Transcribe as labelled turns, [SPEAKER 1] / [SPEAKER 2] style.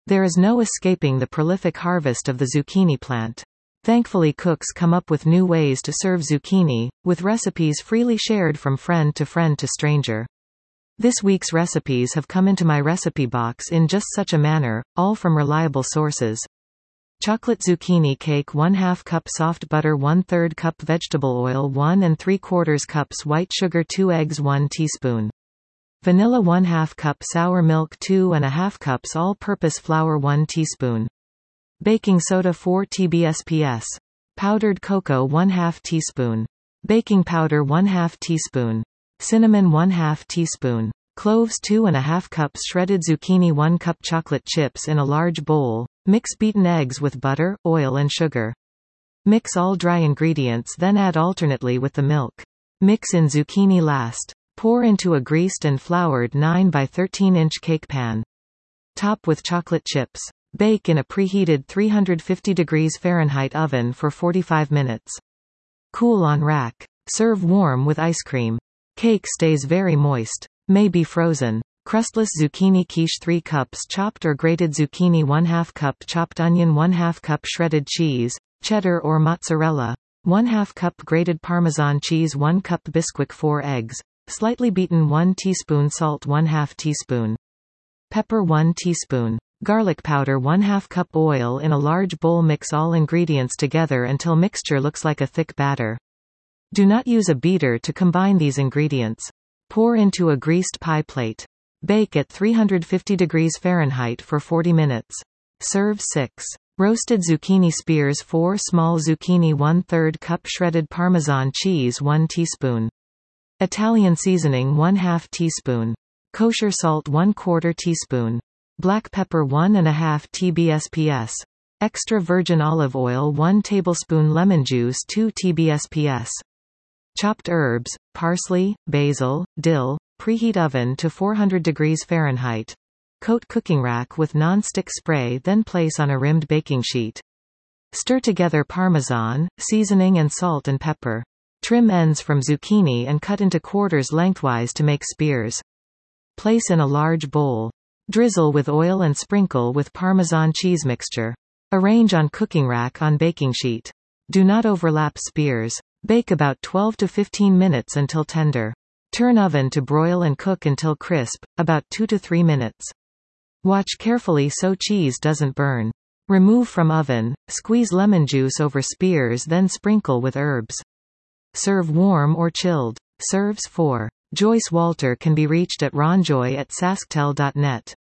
[SPEAKER 1] There is no escaping the prolific harvest of the zucchini plant. Thankfully, cooks come up with new ways to serve zucchini, with recipes freely shared from friend to stranger. This week's recipes have come into my recipe box in just such a manner, all from reliable sources. Chocolate zucchini cake 1/2 cup soft butter 1/3 cup vegetable oil 1 3/4 cups white sugar 2 eggs 1 teaspoon. Vanilla 1/2 cup sour milk 2 1/2 cups all-purpose flour 1 teaspoon. Baking soda 4 tbsps. Powdered cocoa 1/2 teaspoon. Baking powder 1/2 teaspoon. Cinnamon 1/2 teaspoon. Cloves 2 1/2 cups shredded zucchini 1 cup chocolate chips in a large bowl. Mix beaten eggs with butter, oil and sugar. Mix all dry ingredients, then add alternately with the milk. Mix in zucchini last. Pour into a greased and floured 9 by 13-inch cake pan. Top with chocolate chips. Bake in a preheated 350 degrees Fahrenheit oven for 45 minutes. Cool on rack. Serve warm with ice cream. Cake stays very moist. May be frozen. Crustless zucchini quiche 3 cups chopped or grated zucchini 1/2 cup chopped onion 1/2 cup shredded cheese, cheddar or mozzarella, 1/2 cup grated Parmesan cheese 1 cup Bisquick 4 eggs, slightly beaten 1 teaspoon salt 1/2 teaspoon. Pepper 1 teaspoon. Garlic powder 1/2 cup oil in a large bowl. Mix all ingredients together until mixture looks like a thick batter. Do not use a beater to combine these ingredients. Pour into a greased pie plate. Bake at 350 degrees Fahrenheit for 40 minutes. Serve 6. Roasted zucchini spears 4 small zucchini 1/3 cup shredded Parmesan cheese 1 teaspoon. Italian seasoning 1/2 teaspoon. Kosher salt 1/4 teaspoon. Black pepper 1 1/2 tbsps. Extra virgin olive oil 1 tablespoon. Lemon juice 2 tbsps. Chopped herbs, parsley, basil, dill. Preheat oven to 400 degrees Fahrenheit. Coat cooking rack with non-stick spray, then place on a rimmed baking sheet. Stir together Parmesan, seasoning and salt and pepper. Trim ends from zucchini and cut into quarters lengthwise to make spears. Place in a large bowl. Drizzle with oil and sprinkle with Parmesan cheese mixture. Arrange on cooking rack on baking sheet. Do not overlap spears. Bake about 12 to 15 minutes until tender. Turn oven to broil and cook until crisp, about 2 to 3 minutes. Watch carefully so cheese doesn't burn. Remove from oven, squeeze lemon juice over spears, then sprinkle with herbs. Serve warm or chilled. Serves 4. Joyce Walter can be reached at ronjoy@sasktel.net.